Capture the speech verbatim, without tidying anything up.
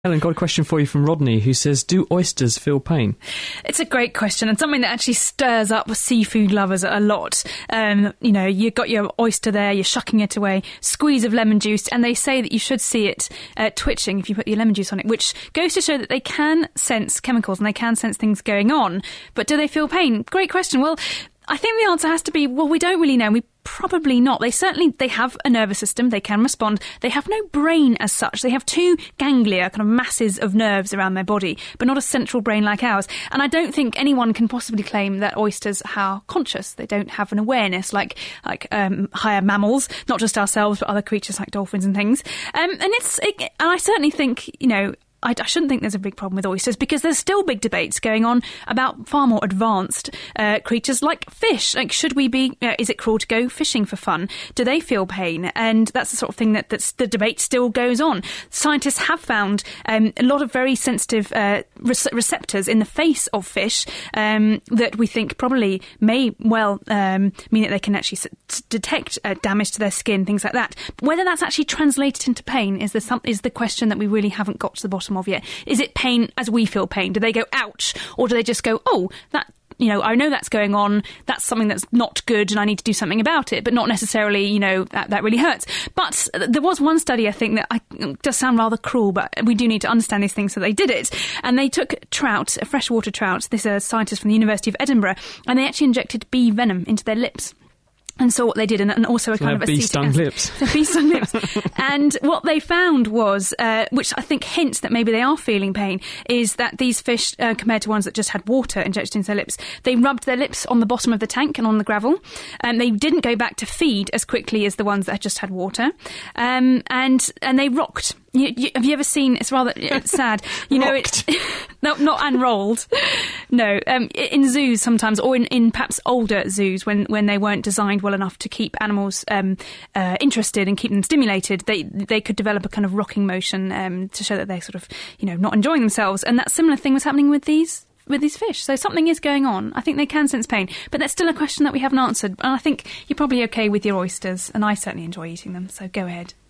Helen, got a question for you from Rodney, who says, do oysters feel pain? It's a great question, and something that actually stirs up seafood lovers a lot. Um, you know, you've got your oyster there, you're shucking it away, squeeze of lemon juice, and they say that you should see it uh, twitching if you put your lemon juice on it, which goes to show that they can sense chemicals and they can sense things going on. But do they feel pain? Great question. Well, I think the answer has to be, well, we don't really know. We probably not. They certainly, they have a nervous system. They can respond. They have no brain as such. They have two ganglia, kind of masses of nerves around their body, but not a central brain like ours. And I don't think anyone can possibly claim that oysters are conscious. They don't have an awareness like like um, higher mammals, not just ourselves, but other creatures like dolphins and things. Um, and it's, it, and I certainly think, you know, I, I shouldn't think there's a big problem with oysters, because there's still big debates going on about far more advanced uh, creatures like fish. Like, should we be, uh, is it cruel to go fishing for fun? Do they feel pain? And that's the sort of thing that that's, the debate still goes on. Scientists have found um, a lot of very sensitive uh, re- receptors in the face of fish um, that we think probably may well um, mean that they can actually s- detect uh, damage to their skin, things like that. But whether that's actually translated into pain is the, some, is the question that we really haven't got to the bottom of yet. Is it pain as we feel pain? Do they go ouch, or do they just go, oh, that, you know, I know that's going on, that's something that's not good and I need to do something about it, but not necessarily, you know, that, that really hurts. But there was one study, I think, that I, does sound rather cruel, but we do need to understand these things, so they did it. And they took trout, freshwater trout, this is a scientist from the University of Edinburgh, and they actually injected bee venom into their lips. And saw what they did, and, and also a so kind of bee stung lips. Bee stung lips. And what they found was, uh, which I think hints that maybe they are feeling pain, is that these fish, uh, compared to ones that just had water injected into their lips, they rubbed their lips on the bottom of the tank and on the gravel. And they didn't go back to feed as quickly as the ones that had just had water. Um, and and they rocked. You, you, have you ever seen? It's rather it's sad. You know, it's no, not unrolled. No, um, in zoos sometimes, or in, in perhaps older zoos, when, when they weren't designed well enough to keep animals um, uh, interested and keep them stimulated, they they could develop a kind of rocking motion um, to show that they're sort of, you know, not enjoying themselves. And that similar thing was happening with these. with these fish. So something is going on. I think they can sense pain, but that's still a question that we haven't answered. And I think you're probably okay with your oysters, and I certainly enjoy eating them, so go ahead.